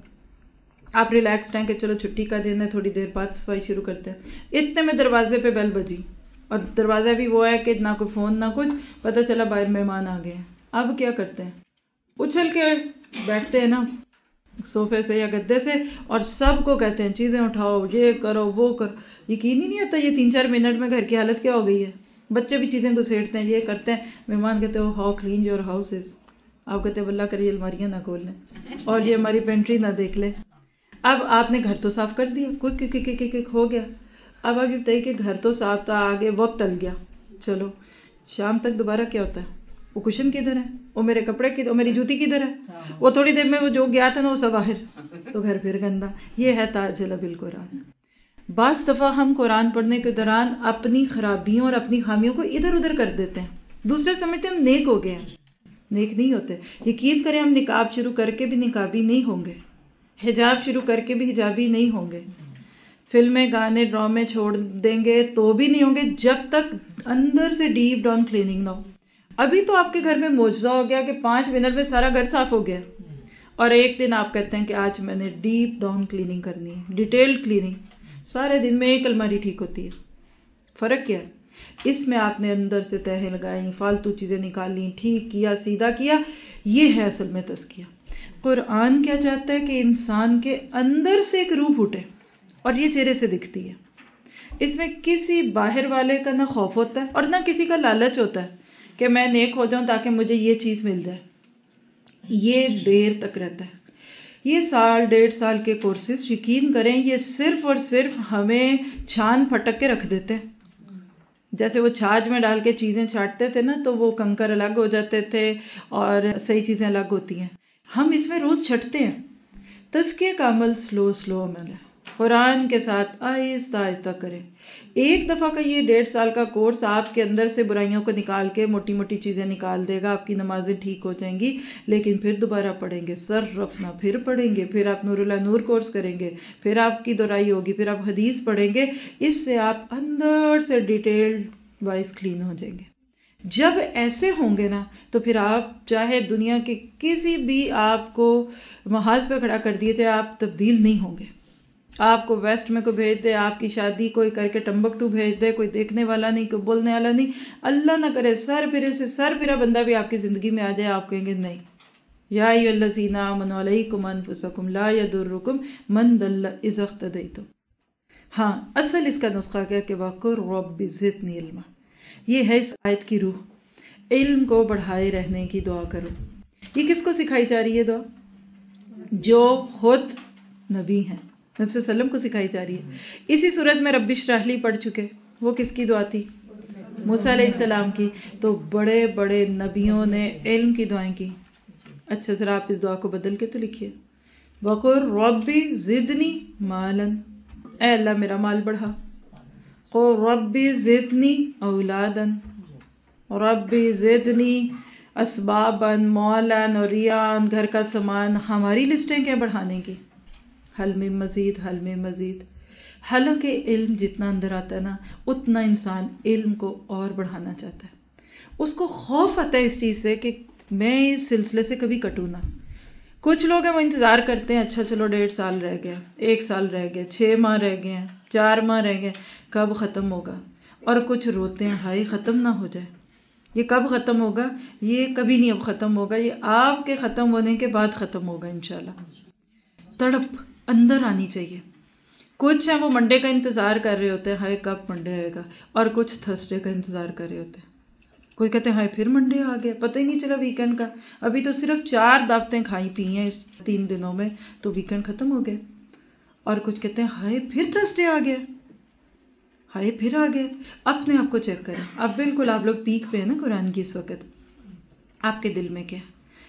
Speaker 1: آپ ریلیکسڈ ہیں کہ چلو چھٹی کا دن ہے، تھوڑی دیر بعد صفائی شروع کرتے ہیں. اتنے میں دروازے پہ بیل بجی، اور دروازہ بھی وہ ہے کہ نہ کوئی فون نہ کچھ، پتہ چلا باہر مہمان آ گئے ہیں. اب کیا کرتے ہیں؟ اچھل کے بیٹھتے ہیں نا صوفے سے یا گدے سے، اور سب کو کہتے ہیں چیزیں اٹھاؤ، یہ کرو وہ کرو. یقین ہی نہیں آتا یہ 3-4 منٹ میں گھر کی حالت کیا ہو گئی ہے. بچے بھی چیزیں گھسیٹتے ہیں، یہ کرتے ہیں. مہمان کہتے ہو how clean your house is. آپ کہتے ہیں اللہ کرے الماریاں نہ کھول لیں اور یہ ہماری پینٹری نہ دیکھ لیں. اب آپ نے گھر تو صاف کر دیا، کوئی ہو گیا. اب آپ یہ بتائیے کہ گھر تو صاف تھا، آگے وقت ٹل گیا، چلو شام تک دوبارہ کیا ہوتا ہے؟ وہ کشن کدھر ہے، وہ میرے کپڑے کدھر، وہ میری جوتی کدھر ہے، وہ تھوڑی دیر میں وہ جو گیا تھا نا وہ سب باہر، تو گھر پھر گندا. یہ ہے تعجل بالقرآن. بعض دفعہ ہم قرآن پڑھنے کے دوران اپنی خرابیوں اور اپنی خامیوں کو ادھر ادھر کر دیتے ہیں. دوسرے سمجھتے ہیں ہم نیک ہو گئے ہیں. نیک نہیں ہوتے. یقین کریں ہم نقاب شروع کر کے بھی نقابی نہیں ہوں گے، حجاب شروع کر کے بھی حجابی نہیں ہوں گے، فلمیں گانے ڈرامے چھوڑ دیں گے تو بھی نہیں ہوں گے، جب تک اندر سے ڈیپ ڈاؤن کلیننگ نہ ہو. ابھی تو آپ کے گھر میں معجزہ ہو گیا کہ 5 منٹ میں سارا گھر صاف ہو گیا، اور ایک دن آپ کہتے ہیں کہ آج میں نے ڈیپ ڈاؤن کلیننگ کرنی ہے، ڈیٹیلڈ کلیننگ. سارے دن میں ایک الماری ٹھیک ہوتی ہے. فرق کیا ہے؟ اس میں آپ نے اندر سے تہیں لگائیں، فالتو چیزیں نکالیں، ٹھیک کیا، سیدھا کیا. یہ ہے اصل میں تزکیہ. قرآن کیا چاہتا ہے کہ انسان کے اندر سے ایک روح پھوٹے، اور یہ چہرے سے دکھتی ہے. اس میں کسی باہر والے کا نہ خوف ہوتا ہے اور نہ کسی کا لالچ ہوتا ہے کہ میں نیک ہو جاؤں تاکہ مجھے یہ چیز مل جائے. یہ دیر تک رہتا ہے. یہ 1.5 سال کے کورسز، یقین کریں یہ صرف اور صرف ہمیں چھان پھٹک کے رکھ دیتے ہیں. جیسے وہ چھاچ میں ڈال کے چیزیں چھانٹتے تھے نا تو وہ کنکر الگ ہو جاتے تھے اور صحیح چیزیں الگ ہوتی ہیں. ہم اس میں روز چھٹتے ہیں. تزکیہ کا عمل سلو عمل ہے. قرآن کے ساتھ آہستہ آہستہ کریں. ایک دفعہ کا یہ 1.5 سال کا کورس آپ کے اندر سے برائیوں کو نکال کے موٹی موٹی چیزیں نکال دے گا. آپ کی نمازیں ٹھیک ہو جائیں گی، لیکن پھر دوبارہ پڑھیں گے سر رفنا، پھر پڑھیں گے، پھر آپ نور اللہ نور کورس کریں گے، پھر آپ کی دہرائی ہوگی، پھر آپ حدیث پڑھیں گے. اس سے آپ اندر سے ڈیٹیلڈ وائز کلین ہو جائیں گے. جب ایسے ہوں گے نا تو پھر آپ چاہے دنیا کے کسی بھی آپ کو محاذ پہ کھڑا کر دیے جائے، آپ تبدیل نہیں ہوں گے. آپ کو ویسٹ میں کوئی بھیج دے، آپ کی شادی کوئی کر کے ٹمبکٹو بھیج دے، کوئی دیکھنے والا نہیں، کوئی بولنے والا نہیں، اللہ نہ کرے سر پھرا بندہ بھی آپ کی زندگی میں آ جائے، آپ کہیں گے نہیں. یا ایھا الذین آمنوا علیکم انفسکم لا یضرکم من ضل اذا اہتدیتم. ہاں اصل اس کا نسخہ کیا کہ وقر رب زدنی علما. یہ ہے اس آیت کی روح. علم کو بڑھائے رہنے کی دعا کرو. یہ کس کو سکھائی جا رہی ہے دعا؟ جو خود نبی ہیں، نبی صلی اللہ علیہ وسلم کو سکھائی جا رہی ہے. اسی صورت میں رب اشرح لی پڑھ چکے، وہ کس کی دعا تھی؟ موسیٰ علیہ السلام کی. تو بڑے بڑے نبیوں نے علم کی دعائیں کی. اچھا ذرا آپ اس دعا کو بدل کے تو لکھیے، وَقُلْ رَبِّ زِدْنِی مَالًا، اے اللہ میرا مال بڑھا، قُلْ رَبِّ زِدْنِی أَوْلَادًا، رَبِّ زِدْنِی اسبابًا مولاً اور ریان، گھر کا سامان، ہماری لسٹیں کیا بڑھانے کی، حل میں مزید، حل میں مزید. حالانکہ علم جتنا اندر آتا ہے نا اتنا انسان علم کو اور بڑھانا چاہتا ہے. اس کو خوف آتا ہے اس چیز سے کہ میں اس سلسلے سے کبھی کٹوں نہ. کچھ لوگ ہیں وہ انتظار کرتے ہیں، اچھا چلو 1.5 سال رہ گیا، 1 سال رہ گیا، 6 ماہ رہ گئے ہیں، 4 ماہ رہ گئے، کب ختم ہوگا. اور کچھ روتے ہیں ہائے ختم نہ ہو جائے، یہ کب ختم ہوگا، یہ کبھی نہیں اب ختم ہوگا، یہ آپ کے ختم ہونے کے بعد ختم ہوگا انشاءاللہ. تڑپ اندر آنی چاہیے. کچھ ہیں وہ منڈے کا انتظار کر رہے ہوتے ہیں، ہائے کب منڈے آئے گا، اور کچھ تھرسڈے کا انتظار کر رہے ہوتے ہیں. کوئی کہتے ہیں ہائے پھر منڈے آ گیا، پتہ ہی نہیں چلا ویکینڈ کا، ابھی تو صرف 4 دعوتیں کھائی پی ہیں اس 3 دنوں میں تو ویکینڈ ختم ہو گیا. اور کچھ کہتے ہیں ہائے پھر تھرسڈے آ گیا، ہائے پھر آ گیا. اپنے آپ کو چیک کریں. اب بالکل آپ لوگ پیک پہ ہیں نا قرآن کی اس وقت. آپ کے دل میں کیا،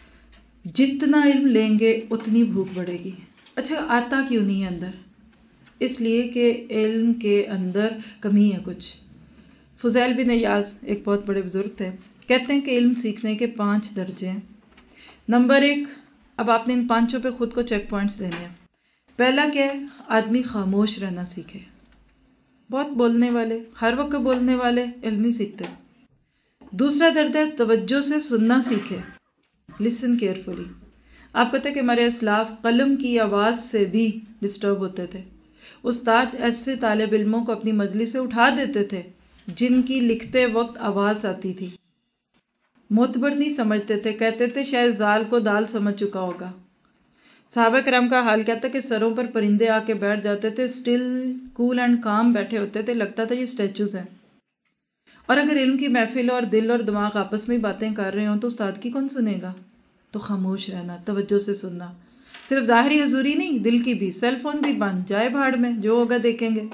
Speaker 1: جتنا علم لیں گے اتنی بھوک بڑھے گی. اچھا آتا کیوں نہیں ہے اندر؟ اس لیے کہ علم کے اندر کمی ہے کچھ. فضیل بن عیاض ایک بہت بڑے بزرگ تھے، کہتے ہیں کہ علم سیکھنے کے 5 درجے ہیں. نمبر 1، اب آپ نے ان 5 پہ خود کو چیک پوائنٹس دینے ہیں. پہلا کیا ہے، آدمی خاموش رہنا سیکھے. بہت بولنے والے، ہر وقت بولنے والے علم نہیں سیکھتے. دوسرا درجہ ہے توجہ سے سننا سیکھے، لسن کیئرفلی. آپ کہتے ہیں کہ ہمارے اسلاف قلم کی آواز سے بھی ڈسٹرب ہوتے تھے. استاد ایسے طالب علموں کو اپنی مجلس سے اٹھا دیتے تھے جن کی لکھتے وقت آواز آتی تھی. معتبر نہیں سمجھتے تھے، کہتے تھے شاید دال کو دال سمجھ چکا ہوگا. صحابہ کرام کا حال کیا تھا کہ سروں پر پرندے آ کے بیٹھ جاتے تھے، اسٹل کول اینڈ کام بیٹھے ہوتے تھے، لگتا تھا یہ اسٹیچوز ہیں. اور اگر علم کی محفل اور دل اور دماغ آپس میں باتیں کر رہے ہوں تو استاد کی کون سنے گا؟ تو خاموش رہنا، توجہ سے سننا. صرف ظاہری حضوری نہیں، دل کی بھی. سیل فون بھی بند، جائے بھاڑ میں، جو ہوگا دیکھیں گے.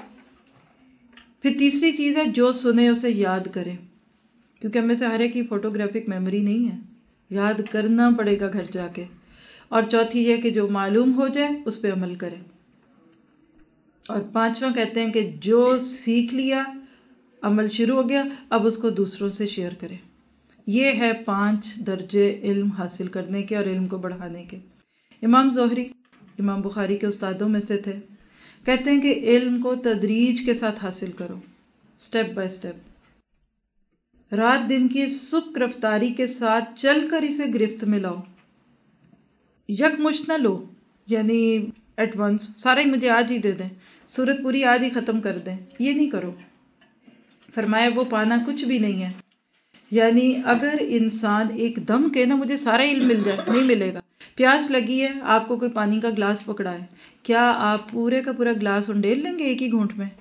Speaker 1: پھر تیسری چیز ہے جو سنے اسے یاد کرے، کیونکہ ہمیں سے ہر ایک کی فوٹوگرافک میموری نہیں ہے، یاد کرنا پڑے گا گھر جا کے. اور چوتھی یہ کہ جو معلوم ہو جائے اس پہ عمل کرے. اور 5واں کہتے ہیں کہ جو سیکھ لیا، عمل شروع ہو گیا، اب اس کو دوسروں سے شیئر کرے. یہ ہے 5 درجے علم حاصل کرنے کے اور علم کو بڑھانے کے. امام زہری امام بخاری کے استادوں میں سے تھے، کہتے ہیں کہ علم کو تدریج کے ساتھ حاصل کرو، سٹیپ بائی سٹیپ. رات دن کی سبک رفتاری کے ساتھ چل کر اسے گرفت میں لاؤ. یکمشت نہ لو، یعنی ایٹ ونس سارا ہی مجھے آج ہی دے دیں، سورت پوری آج ہی ختم کر دیں، یہ نہیں کرو. فرمایا وہ پانا کچھ بھی نہیں ہے، یعنی اگر انسان ایک دم کہ نا مجھے سارا علم مل جائے، نہیں ملے گا. پیاس لگی ہے، آپ کو کوئی پانی کا گلاس پکڑا ہے، کیا آپ پورے کا پورا گلاس انڈیل لیں گے ایک ہی گھونٹ میں؟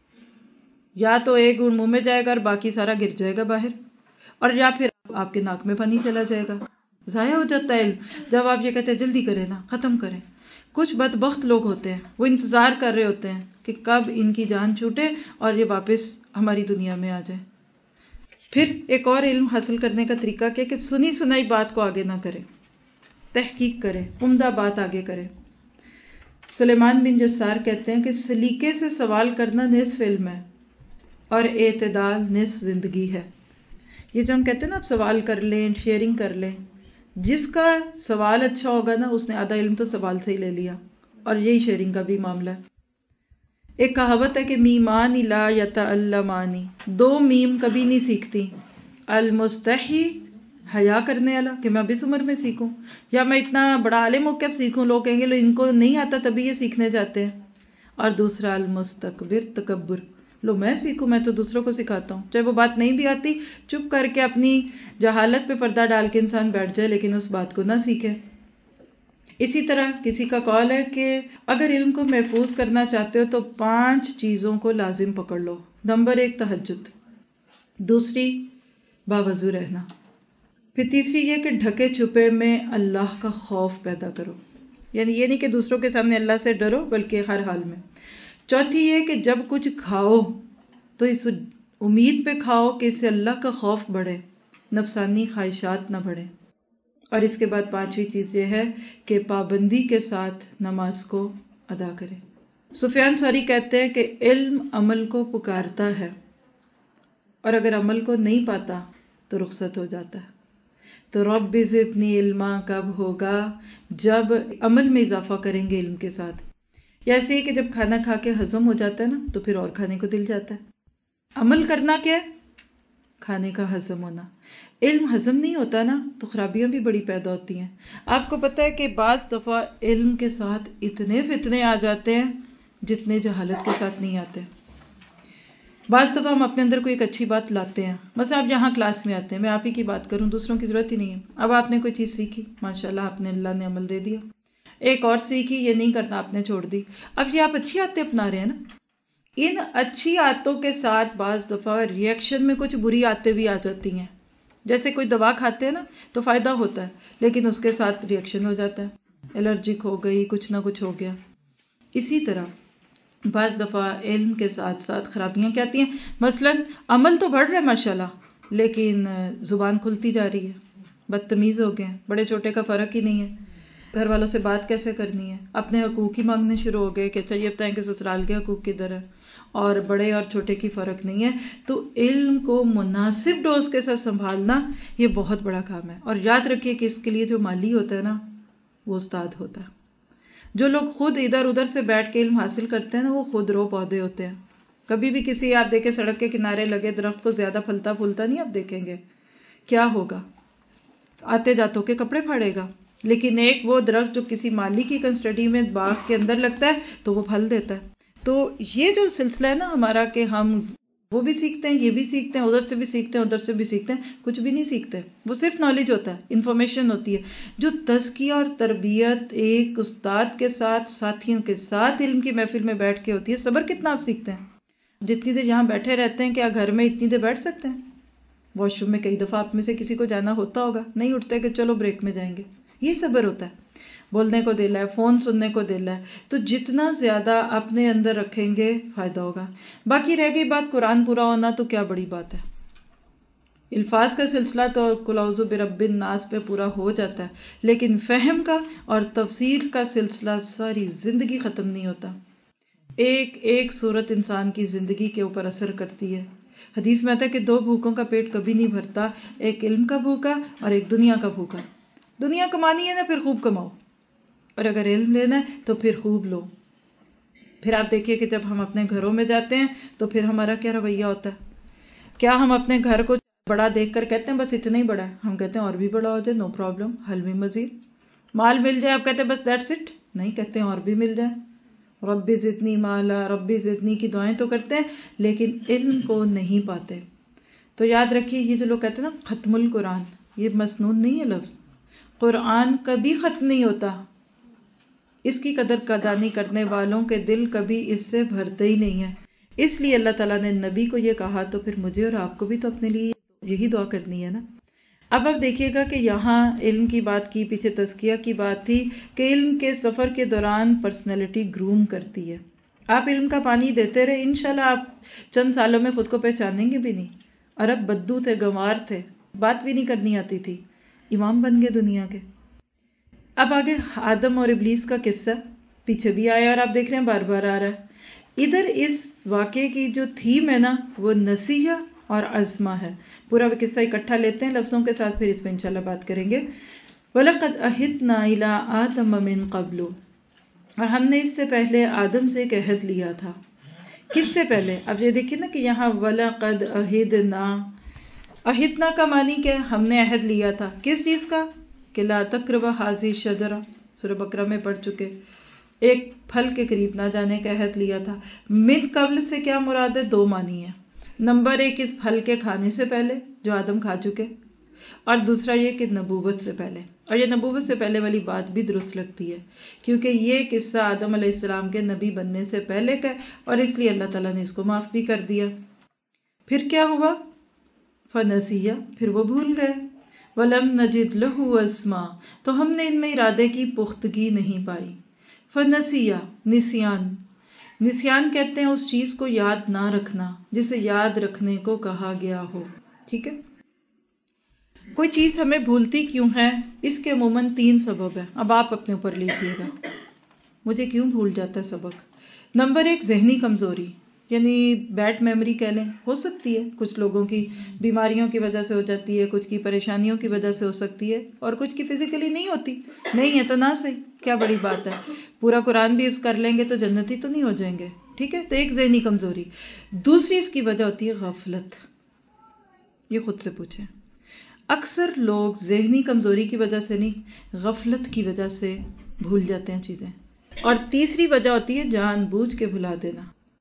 Speaker 1: یا تو ایک گھونٹ منہ میں جائے گا اور باقی سارا گر جائے گا باہر، اور یا پھر آپ کے ناک میں پانی چلا جائے گا. ضائع ہو جاتا ہے علم. جب آپ یہ کہتے ہیں جلدی کریں نا، ختم کریں. کچھ بدبخت لوگ ہوتے ہیں وہ انتظار کر رہے ہوتے ہیں کہ کب ان کی جان چھوٹے اور یہ واپس ہماری دنیا میں آ جائے. پھر ایک اور علم حاصل کرنے کا طریقہ کیا کہ سنی سنائی بات کو آگے نہ کرے، تحقیق کرے، عمدہ بات آگے کرے. سلیمان بن جسار کہتے ہیں کہ سلیقے سے سوال کرنا نصف علم ہے اور اعتدال نصف زندگی ہے. یہ جو ہم کہتے ہیں نا آپ سوال کر لیں، شیئرنگ کر لیں، جس کا سوال اچھا ہوگا نا اس نے آدھا علم تو سوال سے ہی لے لیا. اور یہی شیئرنگ کا بھی معاملہ ہے. ایک کہاوت ہے کہ میمان لا یتعلمانی، 2 میم کبھی نہیں سیکھتی. المستحی، حیا کرنے والا کہ میں اب اس عمر میں سیکھوں، یا میں اتنا بڑا عالم ہو کے اب سیکھوں، لوگ کہیں گے لو ان کو نہیں آتا تبھی یہ سیکھنے جاتے ہیں. اور دوسرا المستکبر، تکبر، لو میں سیکھوں، میں تو دوسروں کو سکھاتا ہوں. چاہے وہ بات نہیں بھی آتی، چپ کر کے اپنی جہالت پہ پردہ ڈال کے انسان بیٹھ جائے لیکن اس بات کو نہ سیکھے. اسی طرح کسی کا قول ہے کہ اگر علم کو محفوظ کرنا چاہتے ہو تو 5 چیزوں کو لازم پکڑ لو. نمبر 1 تہجد، دوسری باوضو رہنا، پھر تیسری یہ کہ ڈھکے چھپے میں اللہ کا خوف پیدا کرو، یعنی یہ نہیں کہ دوسروں کے سامنے اللہ سے ڈرو بلکہ ہر حال میں. چوتھی یہ کہ جب کچھ کھاؤ تو اس امید پہ کھاؤ کہ اس سے اللہ کا خوف بڑھے، نفسانی خواہشات نہ بڑھے. اور اس کے بعد پانچویں چیز یہ ہے کہ پابندی کے ساتھ نماز کو ادا کرے. سفیان ثوری کہتے ہیں کہ علم عمل کو پکارتا ہے اور اگر عمل کو نہیں پاتا تو رخصت ہو جاتا ہے. تو رب زدنی علما کب ہوگا؟ جب عمل میں اضافہ کریں گے علم کے ساتھ. یا ایسے ہی کہ جب کھانا کھا کے ہضم ہو جاتا ہے نا تو پھر اور کھانے کو دل جاتا ہے. عمل کرنا کیا ہے؟ کھانے کا ہضم ہونا. علم ہضم نہیں ہوتا نا تو خرابیاں بھی بڑی پیدا ہوتی ہیں. آپ کو پتہ ہے کہ بعض دفعہ علم کے ساتھ اتنے فتنے آ جاتے ہیں جتنے جہالت کے ساتھ نہیں آتے. بعض دفعہ ہم اپنے اندر کوئی ایک اچھی بات لاتے ہیں. مثلا آپ یہاں کلاس میں آتے ہیں، میں آپ ہی کی بات کروں، دوسروں کی ضرورت ہی نہیں ہے. اب آپ نے کوئی چیز سیکھی، ماشاءاللہ آپ نے، اللہ نے عمل دے دیا. ایک اور سیکھی، یہ نہیں کرنا آپ نے چھوڑ دی. اب یہ آپ اچھی عادتیں اپنا رہے ہیں نا. ان اچھی عادتوں کے ساتھ بعض دفعہ ریئیکشن میں کچھ بری عادتیں بھی آ جاتی ہیں. جیسے کوئی دوا کھاتے ہیں نا تو فائدہ ہوتا ہے لیکن اس کے ساتھ ریئیکشن ہو جاتا ہے، الرجک ہو گئی، کچھ نہ کچھ ہو گیا. اسی طرح بعض دفعہ علم کے ساتھ ساتھ خرابیاں کیا آتی ہیں. مثلا عمل تو بڑھ رہا ہے ماشاءاللہ لیکن زبان کھلتی جا رہی ہے، بدتمیز ہو گئے ہیں، بڑے چھوٹے کا فرق ہی نہیں ہے. گھر والوں سے بات کیسے کرنی ہے، اپنے حقوق ہی مانگنے شروع ہو گئے کہ اچھا یہ بتائیں کہ سسرال کے حقوق کدھر ہے، اور بڑے اور چھوٹے کی فرق نہیں ہے. تو علم کو مناسب ڈوز کے ساتھ سنبھالنا یہ بہت بڑا کام ہے. اور یاد رکھیے کہ اس کے لیے جو مالی ہوتا ہے نا وہ استاد ہوتا ہے. جو لوگ خود ادھر ادھر سے بیٹھ کے علم حاصل کرتے ہیں نا وہ خود رو پودے ہوتے ہیں. کبھی بھی کسی آپ دیکھیں سڑک کے کنارے لگے درخت کو زیادہ پھلتا پھولتا نہیں آپ دیکھیں گے. کیا ہوگا؟ آتے جاتوں کے کپڑے پھاڑے گا. لیکن ایک وہ درخت جو کسی مالی کی کنسٹڈی میں باغ کے اندر لگتا ہے تو وہ پھل دیتا ہے. تو یہ جو سلسلہ ہے نا ہمارا کہ ہم وہ بھی سیکھتے ہیں، یہ بھی سیکھتے ہیں، ادھر سے بھی سیکھتے ہیں، ادھر سے بھی سیکھتے ہیں، کچھ بھی نہیں سیکھتے. وہ صرف نالج ہوتا ہے، انفارمیشن ہوتی ہے. جو تزکیہ اور تربیت ایک استاد کے ساتھ، ساتھیوں کے ساتھ علم کی محفل میں بیٹھ کے ہوتی ہے. صبر کتنا آپ سیکھتے ہیں. جتنی دیر یہاں بیٹھے رہتے ہیں کیا گھر میں اتنی دیر بیٹھ سکتے ہیں؟ واش روم میں کئی دفعہ آپ میں سے کسی کو جانا ہوتا ہوگا، نہیں اٹھتے کہ چلو بریک میں جائیں گے. یہ صبر ہوتا ہے. بولنے کو دل ہے، فون سننے کو دل ہے، تو جتنا زیادہ اپنے اندر رکھیں گے فائدہ ہوگا. باقی رہ گئی بات قرآن پورا ہونا تو کیا بڑی بات ہے. الفاظ کا سلسلہ تو قل اعوذ برب الناس پہ پورا ہو جاتا ہے لیکن فہم کا اور تفسیر کا سلسلہ ساری زندگی ختم نہیں ہوتا. ایک ایک صورت انسان کی زندگی کے اوپر اثر کرتی ہے. حدیث میں آتا ہے کہ دو بھوکوں کا پیٹ کبھی نہیں بھرتا، ایک علم کا بھوکا اور ایک دنیا کا بھوکا. دنیا کمانی ہے نا پھر خوب کماؤ، اور اگر علم لینا ہے تو پھر خوب لو. پھر آپ دیکھیے کہ جب ہم اپنے گھروں میں جاتے ہیں تو پھر ہمارا کیا رویہ ہوتا ہے. کیا ہم اپنے گھر کو بڑا دیکھ کر کہتے ہیں بس اتنا ہی بڑا ہے؟ ہم کہتے ہیں اور بھی بڑا ہو جائے، نو پرابلم، حل میں مزید مال مل جائے. آپ کہتے ہیں بس دیٹس اٹ؟ نہیں، کہتے ہیں اور بھی مل جائے. ربی زدنی مالا، ربی زدنی کی دعائیں تو کرتے ہیں لیکن علم کو نہیں پاتے. تو یاد رکھیے یہ جو لوگ کہتے ہیں نا ختم القرآن، یہ مسنون نہیں ہے لفظ. قرآن کبھی ختم نہیں ہوتا. اس کی قدر قدانی کرنے والوں کے دل کبھی اس سے بھرتے ہی نہیں ہے. اس لیے اللہ تعالیٰ نے نبی کو یہ کہا تو پھر مجھے اور آپ کو بھی تو اپنے لیے یہی دعا کرنی ہے نا. اب آپ دیکھیے گا کہ یہاں علم کی بات کی، پیچھے تزکیہ کی بات تھی کہ علم کے سفر کے دوران پرسنالٹی گروم کرتی ہے. آپ علم کا پانی دیتے رہے، انشاءاللہ آپ چند سالوں میں خود کو پہچانیں گے بھی نہیں. عرب بدو تھے، گنوار تھے، بات بھی نہیں کرنی آتی تھی، امام بن گئے دنیا کے. اب آگے آدم اور ابلیس کا قصہ پیچھے بھی آیا اور آپ دیکھ رہے ہیں بار بار آ رہا ہے. ادھر اس واقعے کی جو تھیم ہے نا وہ نصیحہ اور عزمہ ہے. پورا قصہ اکٹھا لیتے ہیں لفظوں کے ساتھ، پھر اس پہ انشاءاللہ بات کریں گے. وَلَقَدْ أَهِدْنَا إِلَىٰ آدَمَ مِن قَبْلُ، اور ہم نے اس سے پہلے آدم سے ایک عہد لیا تھا. کس سے پہلے؟ اب یہ دیکھیں نا کہ یہاں وَلَقَدْ أَهِدْنَا، أَهِدْنَا کا معنی کیا ہے؟ ہم نے عہد لیا تھا. کس چیز کا؟ کہ لا تقربوا هذه الشجرة، سورہ بقرہ میں پڑھ چکے. ایک پھل کے قریب نہ جانے کا عہد لیا تھا. من قبل سے کیا مراد ہے؟ دو معنی ہے. نمبر ایک اس پھل کے کھانے سے پہلے جو آدم کھا چکے، اور دوسرا یہ کہ نبوت سے پہلے. اور یہ نبوت سے پہلے والی بات بھی درست لگتی ہے کیونکہ یہ قصہ آدم علیہ السلام کے نبی بننے سے پہلے کا ہے اور اس لیے اللہ تعالیٰ نے اس کو معاف بھی کر دیا. پھر کیا ہوا؟ فنسیہ، پھر وہ بھول گئے. وَلَمْ نَجِدْ لَهُ عَزْمًا، تو ہم نے ان میں ارادے کی پختگی نہیں پائی. فنسیہ، نسیان. نسیان کہتے ہیں اس چیز کو یاد نہ رکھنا جسے یاد رکھنے کو کہا گیا ہو. ٹھیک ہے. کوئی چیز ہمیں بھولتی کیوں ہے؟ اس کے عموماً 3 سبب ہیں. اب آپ اپنے اوپر لیجئے گا مجھے کیوں بھول جاتا ہے سبق. نمبر 1 ذہنی کمزوری، یعنی بیڈ میموری کہہ لیں. ہو سکتی ہے کچھ لوگوں کی بیماریوں کی وجہ سے ہو جاتی ہے، کچھ کی پریشانیوں کی وجہ سے ہو سکتی ہے، اور کچھ کی فزیکلی نہیں ہوتی. نہیں ہے تو نہ صحیح، کیا بڑی بات ہے. پورا قرآن بھی حفظ کر لیں گے تو جنتی تو نہیں ہو جائیں گے. ٹھیک ہے، تو ایک ذہنی کمزوری. دوسری اس کی وجہ ہوتی ہے غفلت. یہ خود سے پوچھیں. اکثر لوگ ذہنی کمزوری کی وجہ سے نہیں، غفلت کی وجہ سے بھول جاتے ہیں چیزیں. اور تیسری وجہ ہوتی ہے جان بوجھ کے بھلا دینا.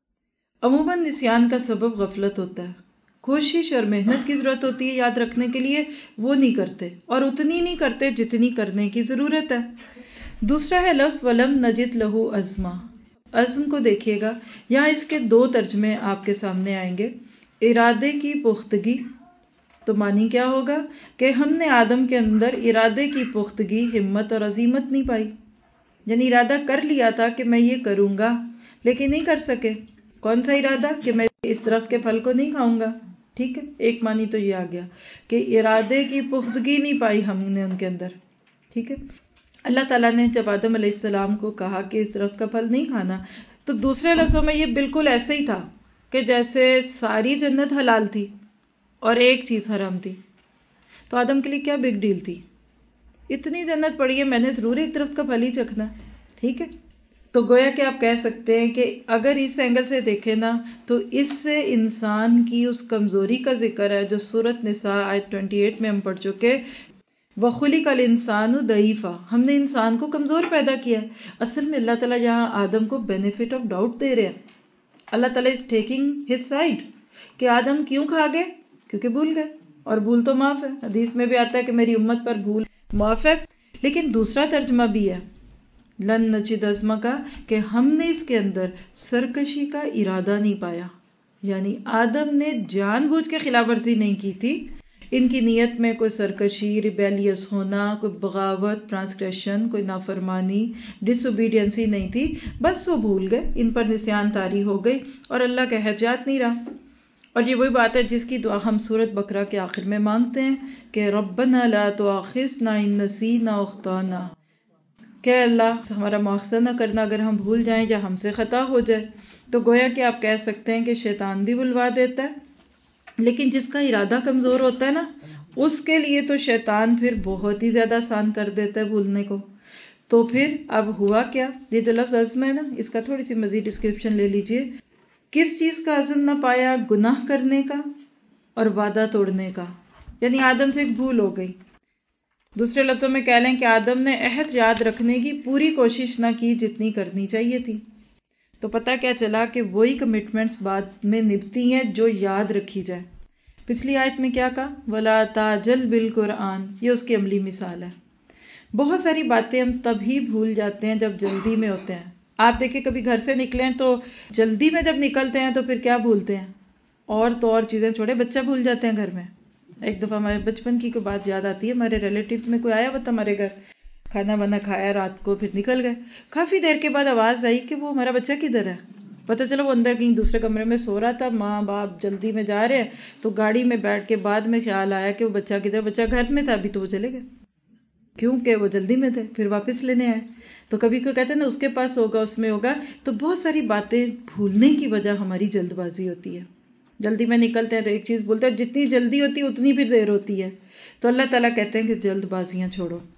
Speaker 1: عموماً نسیان کا سبب غفلت ہوتا ہے. کوشش اور محنت کی ضرورت ہوتی ہے یاد رکھنے کے لیے، وہ نہیں کرتے، اور اتنی نہیں کرتے جتنی کرنے کی ضرورت ہے. دوسرا ہے لفظ ولم نجد لہو عزما. عزم کو دیکھیے گا، یہاں اس کے 2 ترجمے آپ کے سامنے آئیں گے. ارادے کی پختگی، تو معنی کیا ہوگا کہ ہم نے آدم کے اندر ارادے کی پختگی، ہمت اور عزیمت نہیں پائی. یعنی ارادہ کر لیا تھا کہ میں یہ کروں گا لیکن نہیں کر سکے. کون سا ارادہ؟ کہ میں اس درخت کے پھل کو نہیں کھاؤں گا. ٹھیک ہے، ایک معنی تو یہ آ گیا کہ ارادے کی پختگی نہیں پائی ہم نے ان کے اندر. ٹھیک ہے. اللہ تعالیٰ نے جب آدم علیہ السلام کو کہا کہ اس درخت کا پھل نہیں کھانا، تو دوسرے لفظوں میں یہ بالکل ایسے ہی تھا کہ جیسے ساری جنت حلال تھی اور ایک چیز حرام تھی. تو آدم کے لیے کیا بگ ڈیل تھی؟ اتنی جنت پڑی ہے، میں نے ضرور ایک درخت کا پھل ہی چکھنا. ٹھیک ہے. تو گویا کہ آپ کہہ سکتے ہیں کہ اگر اس اینگل سے دیکھیں نا، تو اس سے انسان کی اس کمزوری کا ذکر ہے جو سورۃ نساء آیت 28 میں ہم پڑھ چکے. وَخُلِقَ الْإِنسَانُ ضَعِيفًا، ہم نے انسان کو کمزور پیدا کیا ہے. اصل میں اللہ تعالیٰ یہاں آدم کو بینیفٹ آف ڈاؤٹ دے رہے ہیں. اللہ تعالیٰ از ٹیکنگ ہز سائڈ کہ آدم کیوں کھا گئے؟ کیونکہ بھول گئے، اور بھول تو معاف ہے. حدیث میں بھی آتا ہے کہ میری امت پر بھول معاف ہے. لیکن دوسرا ترجمہ بھی ہے لن نجد عزما کا، کہ ہم نے اس کے اندر سرکشی کا ارادہ نہیں پایا. یعنی آدم نے جان بوجھ کے خلاف ورزی نہیں کی تھی. ان کی نیت میں کوئی سرکشی، ریبیلیس ہونا، کوئی بغاوت، ٹرانسگریشن، کوئی نافرمانی، ڈس اوبیڈینسی نہیں تھی. بس وہ بھول گئے، ان پر نسیان طاری ہو گئی اور اللہ کا احتجاج نہیں رہا. اور یہ وہی بات ہے جس کی دعا ہم سورۃ بقرہ کے آخر میں مانگتے ہیں کہ ربنا لا تؤاخذنا ان نسینا او اخطانا، کہ اللہ ہمارا مواخذہ نہ کرنا اگر ہم بھول جائیں یا ہم سے خطا ہو جائے. تو گویا کہ آپ کہہ سکتے ہیں کہ شیطان بھی بلوا دیتا ہے، لیکن جس کا ارادہ کمزور ہوتا ہے نا، اس کے لیے تو شیطان پھر بہت ہی زیادہ آسان کر دیتا ہے بھولنے کو. تو پھر اب ہوا کیا؟ یہ جو لفظ عزم ہے نا، اس کا تھوڑی سی مزید ڈسکرپشن لے لیجئے. کس چیز کا عزم نہ پایا؟ گناہ کرنے کا اور وعدہ توڑنے کا. یعنی آدم سے ایک بھول ہو گئی. دوسرے لفظوں میں کہہ لیں کہ آدم نے عہد یاد رکھنے کی پوری کوشش نہ کی جتنی کرنی چاہیے تھی. تو پتہ کیا چلا کہ وہی کمٹمنٹس بعد میں نبھتی ہیں جو یاد رکھی جائے. پچھلی آیت میں کیا کہا؟ وَلَا تَعْجَلْ بِالْقُرْآنِ، یہ اس کی عملی مثال ہے. بہت ساری باتیں ہم تب ہی بھول جاتے ہیں جب جلدی میں ہوتے ہیں. آپ دیکھیں کبھی گھر سے نکلیں تو جلدی میں جب نکلتے ہیں تو پھر کیا بھولتے ہیں؟ اور تو اور چیزیں چھوڑے، بچہ بھول جاتے ہیں گھر میں. ایک دفعہ ہمارے بچپن کی کوئی بات یاد آتی ہے. ہمارے ریلیٹیوز میں کوئی آیا ہوا تھا ہمارے گھر، کھانا وانا کھایا رات کو، پھر نکل گئے. کافی دیر کے بعد آواز آئی کہ وہ ہمارا بچہ کدھر ہے. پتہ چلا وہ اندر کہیں دوسرے کمرے میں سو رہا تھا. ماں باپ جلدی میں جا رہے ہیں تو گاڑی میں بیٹھ کے بعد میں خیال آیا کہ وہ بچہ کدھر. بچہ گھر میں تھا، ابھی تو وہ چلے گئے کیونکہ وہ جلدی میں تھے. پھر واپس لینے آئے. تو کبھی کوئی کہتے ہیں نا اس کے پاس ہوگا، اس میں ہوگا. تو بہت ساری باتیں بھولنے کی وجہ ہماری جلد بازی ہوتی ہے. جلدی میں نکلتے ہیں تو ایک چیز بولتے ہیں، جتنی جلدی ہوتی ہے اتنی پھر دیر ہوتی ہے. تو اللہ تعالیٰ کہتے ہیں کہ جلد بازیاں چھوڑو.